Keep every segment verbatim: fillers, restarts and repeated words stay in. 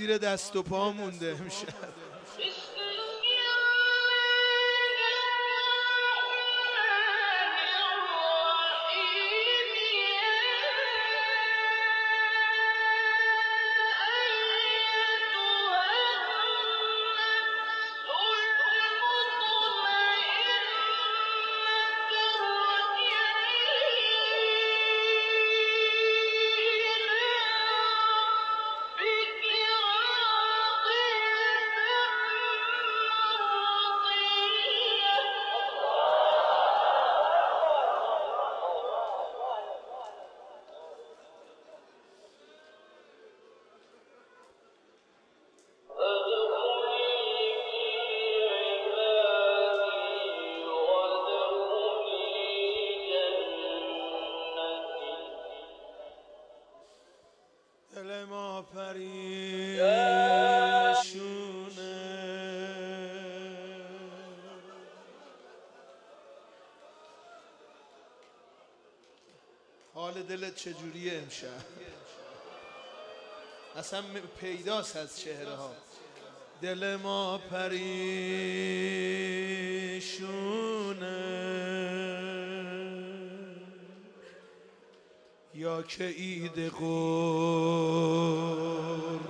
زیر دست و پا مونده امشب. دل ما پریشونه، حال دلت چجوریه امشب؟ اصلا پیداست از چهره ها. دل ما پریشونه یا که عید قربونه،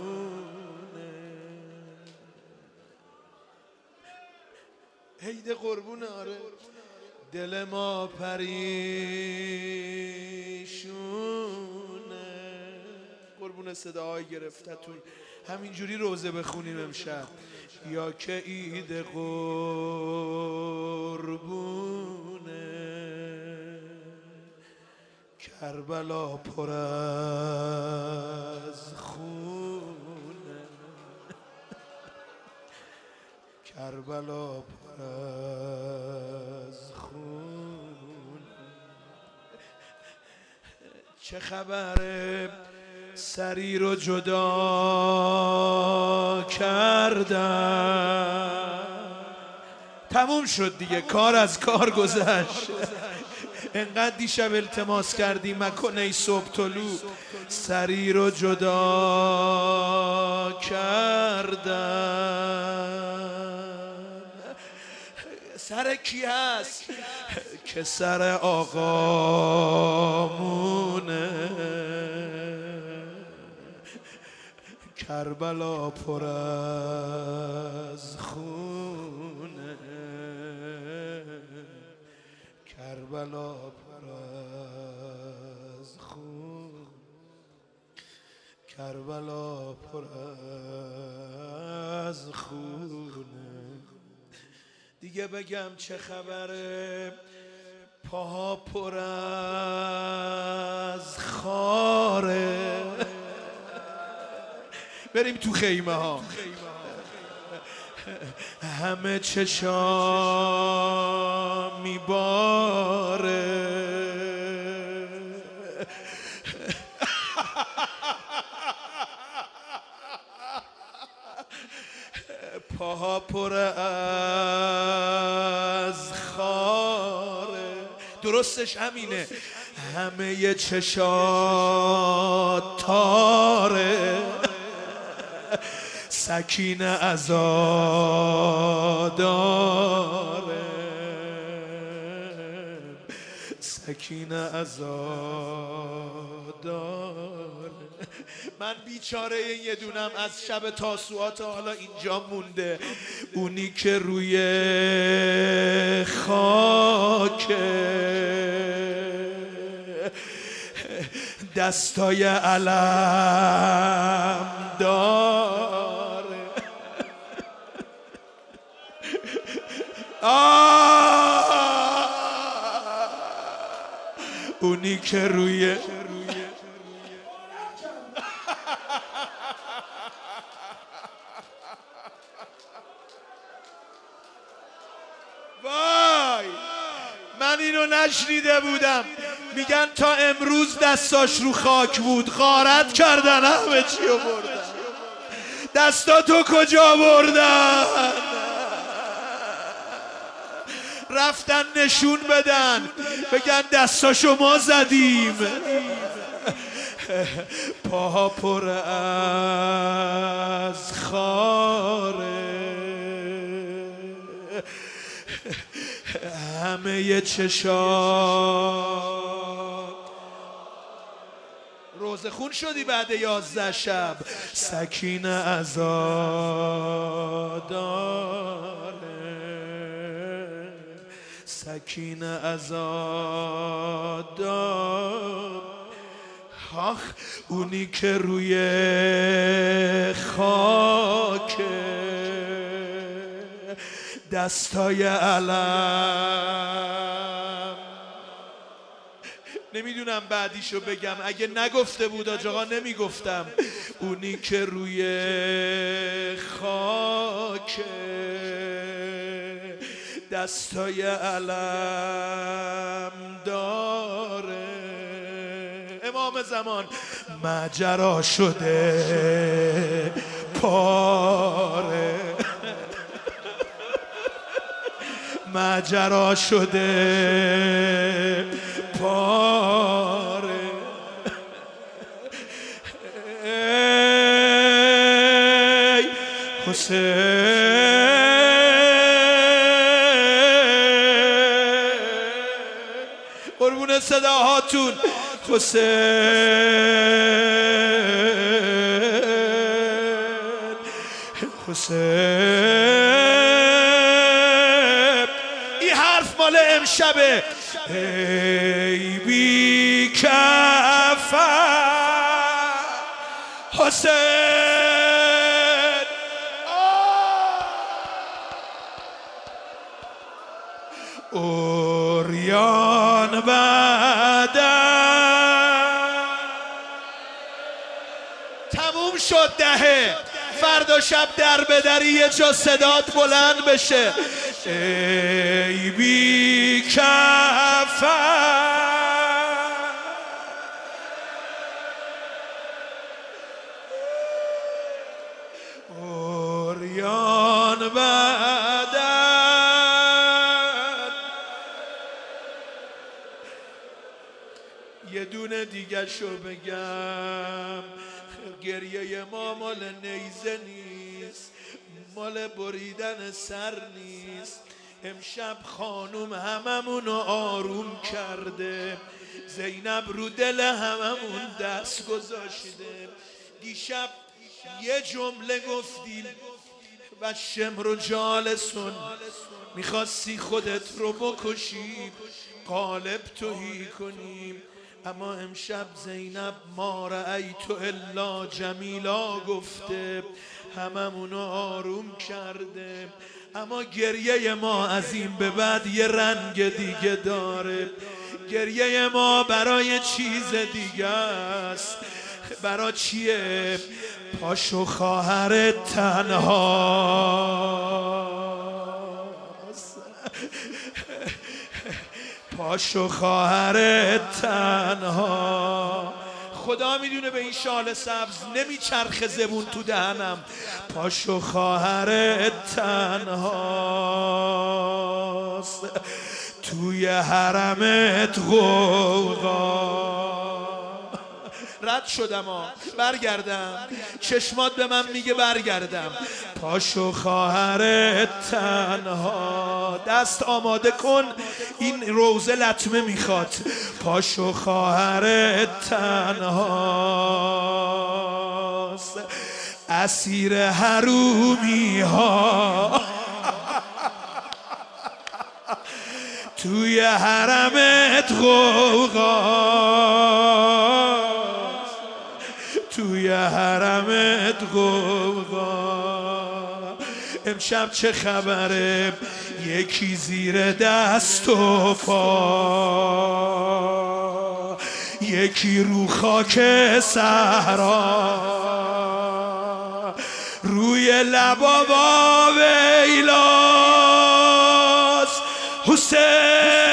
عید قربونه. آره دل ما پریشونه. قربون صداهای گرفتتون همینجوری روزه بخونیم امشب. یا که عید قربونه، کربلا پر از خونه، کربلا پر از خونه. چه خبره سری رو جدا کردم، تموم شد دیگه، کار از کار گذشت. انقدر دیشب التماس کردی مکن ای صبح طلوع، سری رو جدا کردم. سر کی هست؟ که سر آقامونه، کربلا پر از خونه، کربلا پر از خون، کربلا پر از خونه. دیگه بگم چه خبره؟ پاها پر از خاره. بریم تو خیمه ها، همه چشام میباره، پاها پر از خاره. درستش همینه، همه چشات تاره، سکینه عزاداره، سکینه عزاداره. من بیچاره یه دونم از شب تاسوعات حالا اینجا مونده، اونی که روی خاکه دستای علم داره. آه اونی که روی وای من اینو نشنیده بودم. میگن تا امروز دستاش رو خاک بود، غارت کردن، همه چیو بردن. دستاتو کجا بردن؟ رفتن نشون بدن، بگن دستاشو ما زدیم. پاها پر از خاره، همه چشات روزه خون شدی بعد یازده شب. سکینه عزاداره، سکینه عزادار. آخ اونی که روی خاکه دستای علم. نمیدونم بعدیشو بگم، اگه نگفته بود آج آقا نمیگفتم. اونی که روی خاکه دستای علم داره. امام زمان ماجرا شده پاره، ماجرا شده پاره. ای حسین قربون صداهاتون. حسین حسین این حرف مال امشبه. ای بی کفن حسین، اوریان بدن. تموم شد دهه، فردا شب در بدری یه جا صدات بلند بشه. ای بی کفن اوریان بدن. یه دونه دیگه شو بگم، گریه ما مال نیزه نیست، مال بریدن سر نیست. امشب خانوم هممونو آروم کرده، زینب رو دل هممون دست گذاشته. دیشب یه جمله گفتیم و شمر و جالسون، میخواستی خودت رو بکشی قالب توهی کنیم، اما امشب زینب ما رأیت الا جمیلا گفته، هممونو آروم کرده. اما گریه ما از این به بعد یه رنگ دیگه داره. گریه ما برای چیز دیگه است. برای چیه؟ پاشو خواهر تنهاست، پاشو خواهر تنها. خدا میدونه به این شال سبز نمیچرخه زبون تو دهنم. پاشو خواهر تنهاست، توی حرمت غوغا. رد شدم ها، برگردم. چشمات به من میگه برگردم. پاشو خواهر تنها، دست آماده کن، این روزه لطمه میخواد. پاشو خواهر تنهاست، اسیر حرومی ها توی حرمت غوغا، توی حرمت غوغا. امشب چه خبره؟ یکی زیر دست و پا، یکی رو خاک صحرا، روی لبا با ویلاس حسین.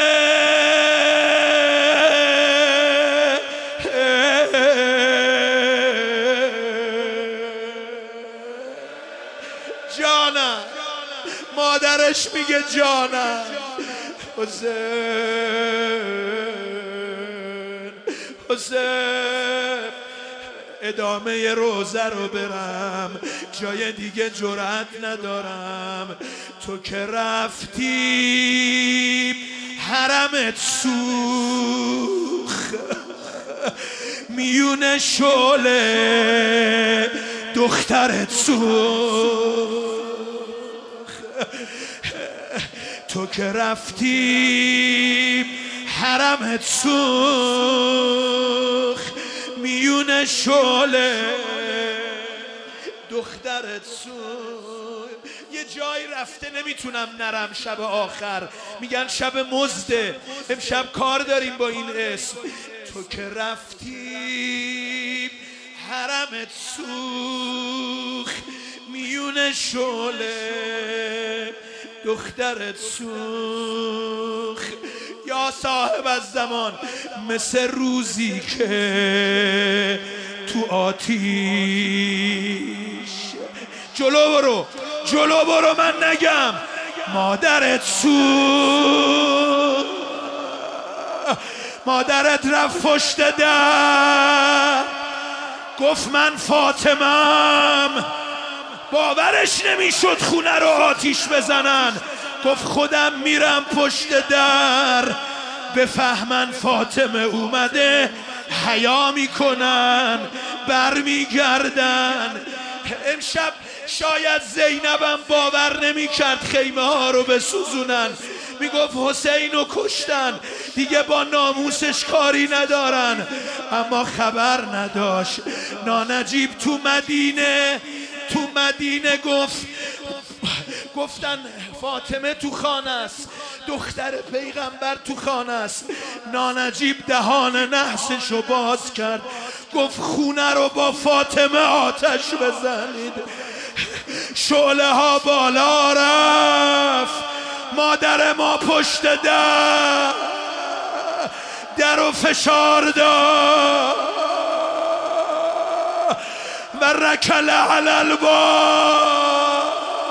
جانم، مادرش میگه جانم. حسین حسین ادامه روزه رو برم، جای دیگه جرأت ندارم. تو که رفتی حرمت سوخ، میون شعله دخترت سوخ. تو که رفتی حرمت سوخ، میون شعله دخترت سوخ. یه جایی رفته نمیتونم نرم شب آخر، میگن شب مزده، امشب کار داریم با این اسم. تو که رفتی حرمت سوخ، میون شعله دخترت سوخ. یا صاحب از زمان، مثل روزی که تو آتیش، جلو برو جلو برو من نگم، مادرت سوخ. مادرت رفت پشت در، گفت من فاطمه‌ام. باورش نمیشد خونه رو آتیش بزنن، گفت خودم میرم پشت در، بفهمن فاطمه اومده حیا میکنن برمیگردن. امشب شاید زینبم باور نمیکرد خیمه ها رو بسوزونن، میگفت حسین رو کشتن دیگه با ناموسش کاری ندارن. اما خبر نداشت نانجیب تو مدینه تو مدینه گفت گفتن فاطمه تو خانه است، دختر پیغمبر تو خانه است. نانجیب دهان نحسشو باز کرد، گفت خونه رو با فاطمه آتش بزنید. شعله ها بالا رفت، مادر ما پشت در در و فشار داد و رکل علی الباب.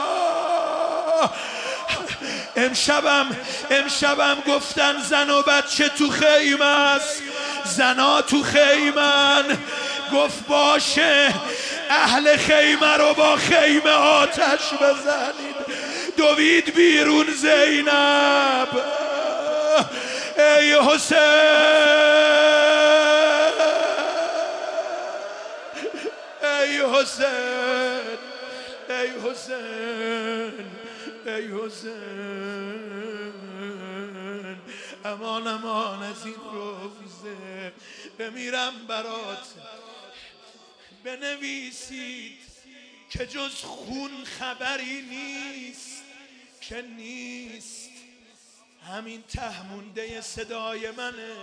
امشبم امشبم گفتن زن و بچه تو خیمه است، زنا تو خیمن. گفت باشه اهل خیمه رو با خیمه آتش بزنید. دوید بیرون زینب، ای حسین ای حسین ای حسین ای حسین، امان امان از این روزه بمیرم برات. بنویسید که جز خون خبری نیست که نیست. همین تهمونده صدای منه.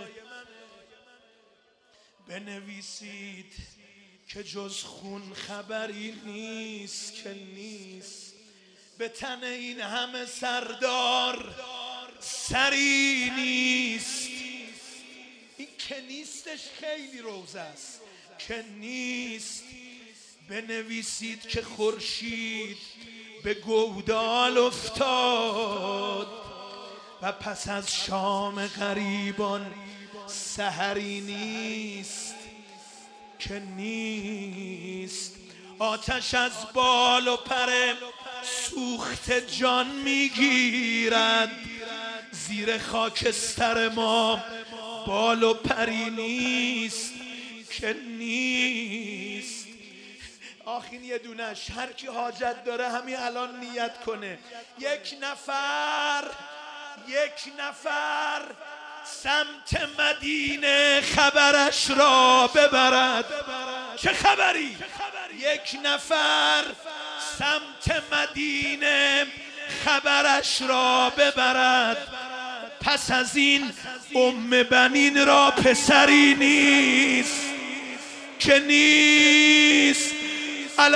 بنویسید که جز خون خبری نیست که نیست. به تن این همه سردار سری نیست. این که نیستش خیلی روزه است. که نیست. بنویسید که خورشید به گودال افتاد و پس از شام غریبان سحری نیست که نیست. آتش از بال و پر سوخت جان میگیرد، زیر خاکستر ما بال و پری نیست که نیست. آخین یه دونش هر کی حاجت داره همین الان نیت کنه. یک نفر یک نفر سمت مدینه خبرش را ببرد. چه خبری؟ یک نفر سمت مدینه خبرش را ببرد. پس از این ام بنین را پسری نیست که نیست. علی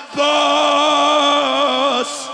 العباس.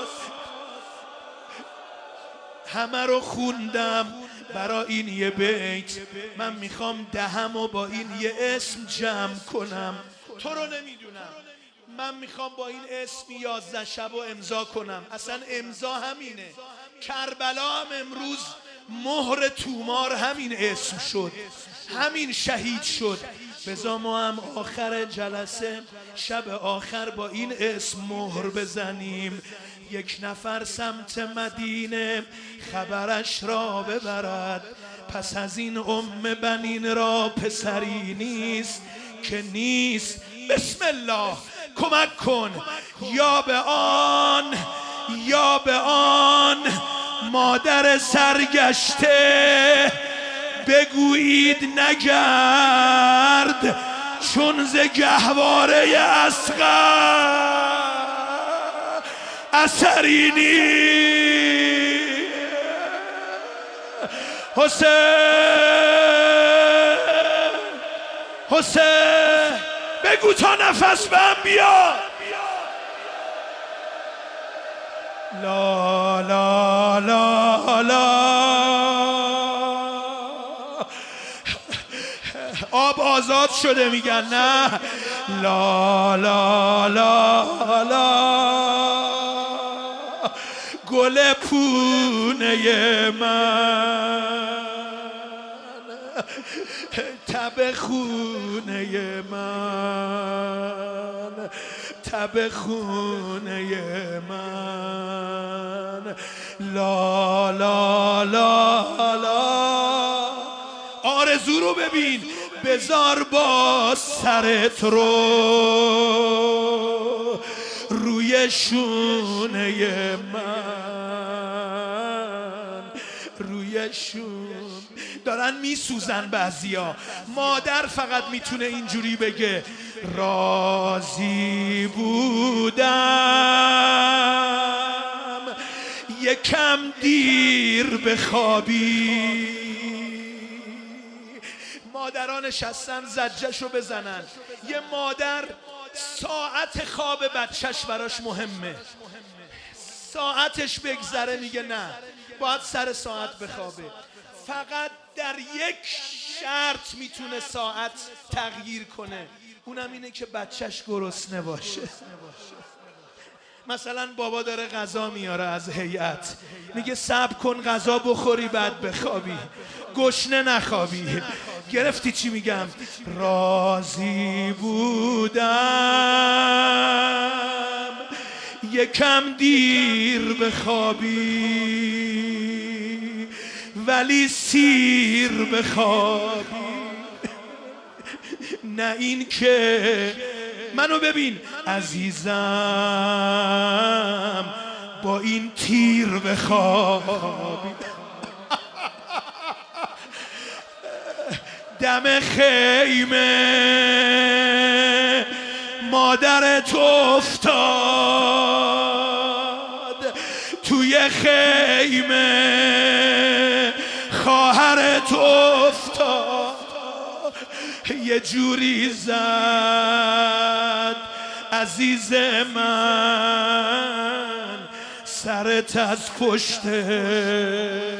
همه رو خوندم برای این یه بیت. من میخوام دهم و با این یه اسم جمع کنم. تو رو نمیدونم، من میخوام با این اسم یازده شب و امضا کنم. اصلا امضا همینه. کربلا هم امروز مهر تومار همین اسم شد، همین شهید شد. بذار ما هم آخر جلسه شب آخر با این اسم مهر بزنیم. یک نفر سمت مدینه خبرش را ببرد، پس از این ام بنین را پسری نیست که نیست. بسم الله کمک کن، یا به آن یا به آن مادر سرگشته بگویید نگرد، چون ز گهواره اصغر اثری نیست. حسین حسین بگو تا نفس بهم بیاد. لا لا لا لا. آب آزاد شده میگن نه. لا لا لا لا. گل پونه من، تب خونه من، تب خونه من. لا لا لا لا. آرزو رو ببین، بذار با سرت رو روی شونه من، روی شون. دارن میسوزن بعضیا. مادر فقط میتونه اینجوری بگه راضی بودم یکم دیر بخوابی. مادران نشستن زجهشو بزنن. یه مادر ساعت خواب بچهش براش مهمه، ساعتش بگذره میگه نه باید سر ساعت بخوابه. فقط در یک شرط میتونه ساعت تغییر کنه، اونم اینه که بچهش گرسنه باشه. مثلا بابا داره غذا میاره از هیئت، میگه صبر کن غذا بخوری بعد بخوابی، گشنه نخوابی. گرفتی چی میگم؟ راضی بودم یکم دیر بخوابی ولی سیر بخوابی. نه این که منو ببین عزیزم با این تیر بخوابی. دم خیمه مادرت افتاد، توی خیمه خواهرت افتاد، یه جوری زد عزیز من سرت از پشته.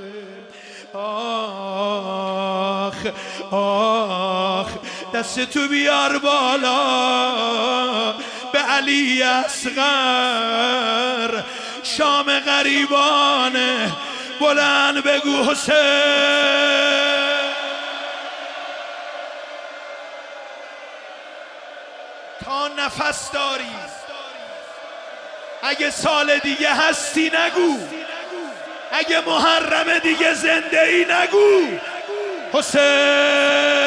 آخ آخ دست تو بیار بالا به علی اصغر، شام غریبانه بلند بگو حسین. تا نفس داری اگه سال دیگه هستی نگو، اگه محرم دیگه زنده ای نگو حسین.